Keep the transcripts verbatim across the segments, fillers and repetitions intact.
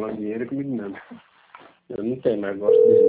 falando dinheiro comigo não. Eu não tenho, mas gosto dele.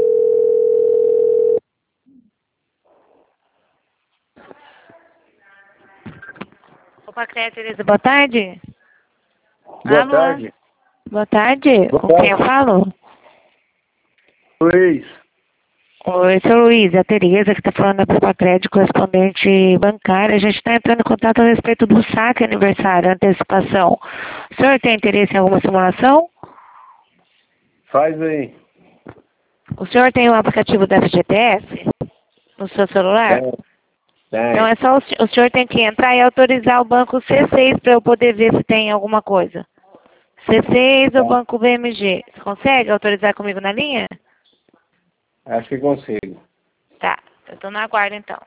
Opa, Cléia Tereza, boa tarde. Boa Alô? tarde. Boa tarde. Boa Com tarde. quem eu falo? Luiz. Oi, seu Luiz, é a Tereza que está falando da Copa Crédito, correspondente bancária. A gente está entrando em contato a respeito do saque aniversário, antecipação. O senhor tem interesse em alguma simulação? Faz aí. O senhor tem o aplicativo da F G T S no seu celular? Tem. Tem. Então é só o, se- o senhor tem que entrar e autorizar o banco C seis para eu poder ver se tem alguma coisa. C seis ou Tá. banco B M G. Você consegue autorizar comigo na linha? Acho que consigo. Tá, eu tô na aguardo então.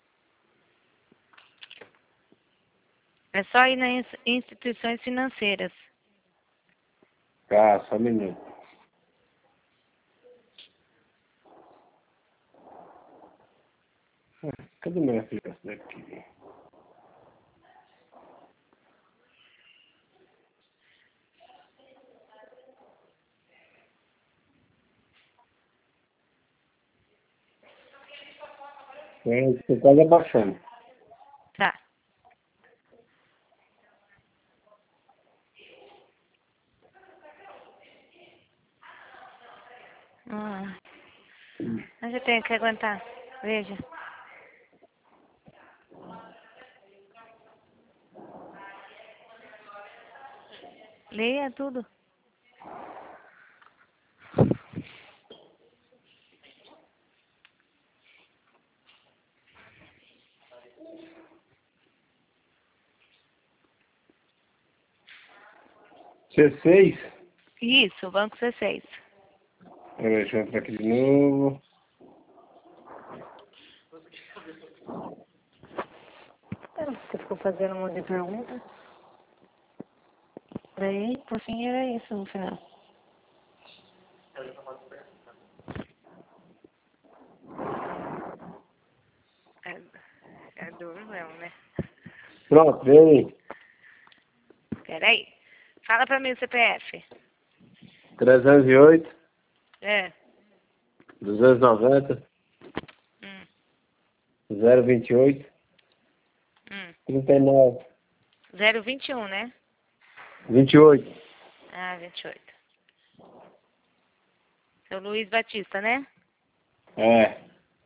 É só ir nas instituições financeiras. Tá, só um minuto. Ah, cadê meu F G S daqui? É, tô quase abaixando. Tá. Ah, mas eu tenho que aguentar. Veja. Leia tudo. C seis? Isso, banco C seis. Peraí, deixa eu entrar aqui de novo. Você ficou fazendo um monte de perguntas. Daí, por fim, era isso no final. É, é duro mesmo, né? Pronto, vem aí. Peraí. Fala pra mim o C P F. trezentos e oito, É. duzentos e noventa, Hum, zero vinte e oito, hum. trinta e nove, zero vinte e um, né? vinte e oito. Ah, vinte e oito. Seu Luiz Batista, né? É.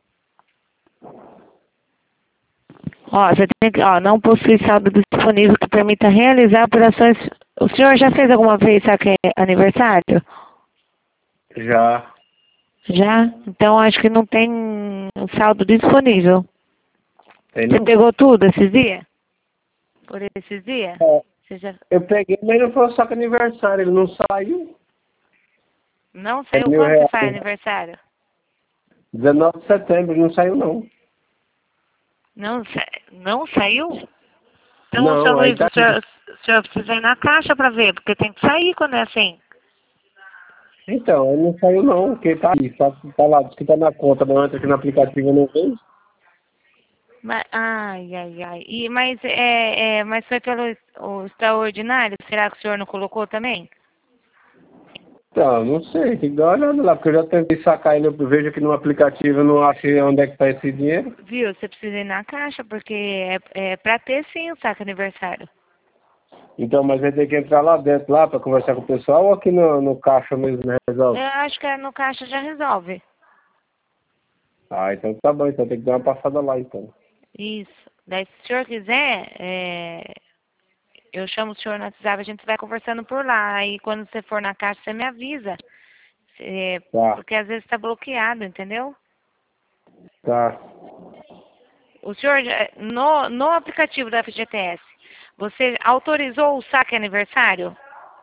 Ó, você tem que, ó, não possui saldo disponível que permita realizar operações. O senhor já fez alguma vez saque aniversário? Já. Já? Então acho que não tem saldo disponível. Tem Você não? pegou tudo esses dias? Por esses dias? É. Você já Eu peguei, mas não foi só que aniversário, ele não saiu. não É saiu mil quando que faz reais. aniversário? dezenove de setembro, não saiu não. Não, sa- não saiu? Então, seu Não, aí Luiz, tá o aqui. senhor, o senhor precisa ir na caixa para ver, porque tem que sair quando é assim. Então, ele não saiu não, porque tá aí, só que tá lá, diz que tá na conta, mas entra aqui no aplicativo eu não vejo. Mas, ai, ai, ai. E, mas, é, é, mas foi pelo o extraordinário? Será que o senhor não colocou também? Então, não sei, tem que dar uma olhada lá, porque eu já tentei sacar ele, eu vejo aqui no aplicativo, eu não achei onde é que tá esse dinheiro. Viu? Você precisa ir na caixa, porque é, é pra ter sim o saque aniversário. Então, mas ele tem que entrar lá dentro, lá, pra conversar com o pessoal, ou aqui no, no caixa mesmo resolve? Eu acho que é no caixa já resolve. Ah, então tá bom, então tem que dar uma passada lá, então. Isso. Daí, se o senhor quiser, é, eu chamo o senhor no WhatsApp, a gente vai conversando por lá. Aí, quando você for na caixa, você me avisa. É, Tá, porque às vezes está bloqueado, entendeu? tá. O senhor, já- no, no aplicativo da F G T S, você autorizou o saque aniversário?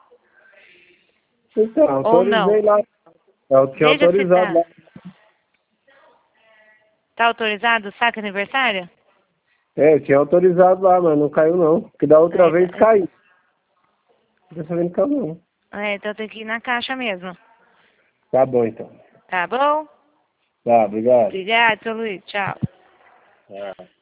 Então, Ou não? autorizei lá. Eu tinha Veja se autorizado lá. tá. Tá autorizado o saque aniversário? É, eu tinha autorizado lá, mas não caiu não. Porque da outra É, vez tá- caiu. Dessa vez não caiu não. é, então tem que ir na caixa mesmo. Tá bom, então. Tá bom? Tá, obrigado. Obrigado, seu Luiz. Tchau. É.